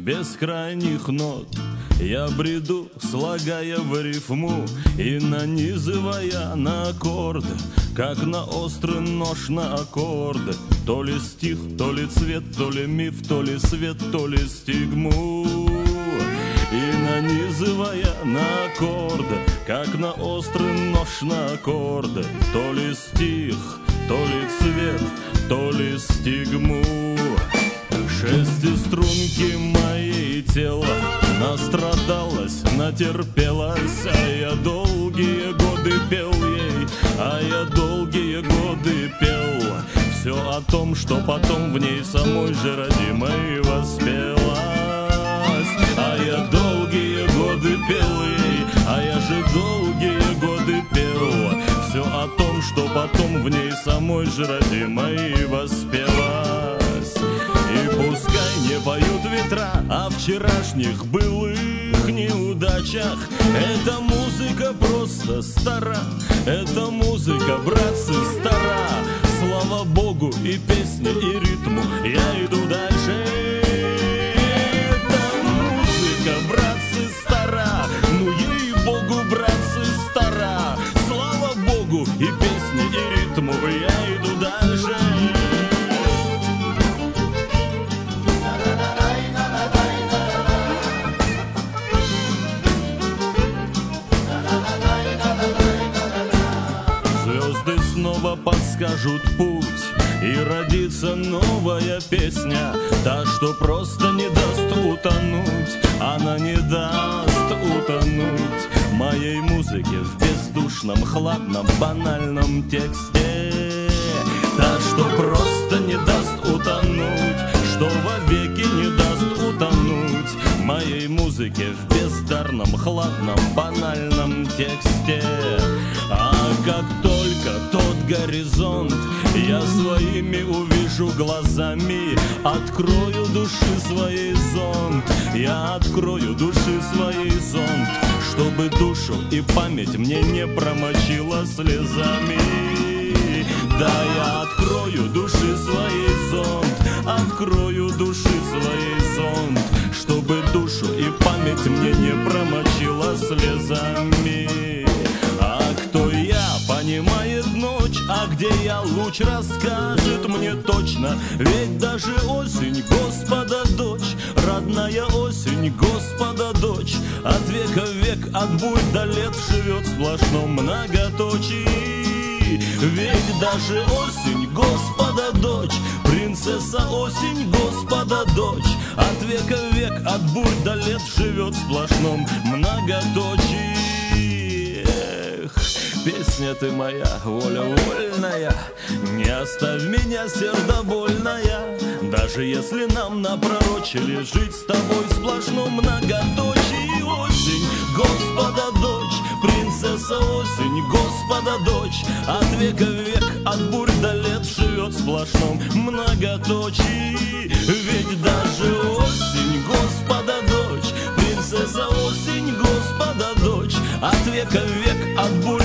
бескрайних нот. Я бреду, слагая в рифму и нанизывая на аккорды, как на острый нож на аккорды. То ли стих, то ли цвет, то ли миф, то ли свет, то ли стигму. И нанизывая на аккорды, как на острый нож на аккорды. То ли стих, то ли цвет, то ли стигму. Шестиструнки моей тела настрадалась, натерпелась, а я долгие годы пел ей, а я долгие годы пел все о том, что потом в ней самой же родимой воспелась. А я долгие годы пел ей, а я же долгие годы пел все о том, что потом в ней самой же родимой воспелась. И пускай не поют ветра о вчерашних былых неудачах, эта музыка просто стара, эта музыка, братцы, стара. Слава Богу, и песне, и ритму я иду дальше. Эта музыка, братцы, стара, ну ей-богу, братцы, стара. Слава Богу, и песне, и ритму я иду дальше. Снова подскажут путь, и родится новая песня, та, что просто не даст утонуть. Она не даст утонуть моей музыке в бездушном, хладном, банальном тексте. Та, что просто не даст утонуть, что вовеки не даст утонуть моей музыке в бездарном, хладном, банальном тексте. А как только тот горизонт я своими увижу глазами, открою души своей зонт, я открою души своей зонт, чтобы душу и память мне не промочила слезами. Да, я открою души своей зонт, открою души своей зонт, чтобы душу и память мне не промочила слезами. А кто я, понимает ночь, а где я, луч расскажет мне точно. Ведь даже осень, Господа дочь, родная осень, Господа дочь, от века в век, от бурь до лет живет в сплошном многоточии. Ведь даже осень, Господа дочь, принцесса осень, Господа дочь, от века в век, от бурь до лет живет в сплошном многоточии. Песня ты моя, воля вольная, не оставь меня, сердобольная. Даже если нам напророчили жить с тобой в сплошном многоточии. Осень, Господа дочь, принцесса осень, Господа дочь, от века в век, от бурь до лет живет в сплошном многоточии. Ведь даже осень, Господа дочь, принцесса осень, Господа дочь, от века в век, от бурь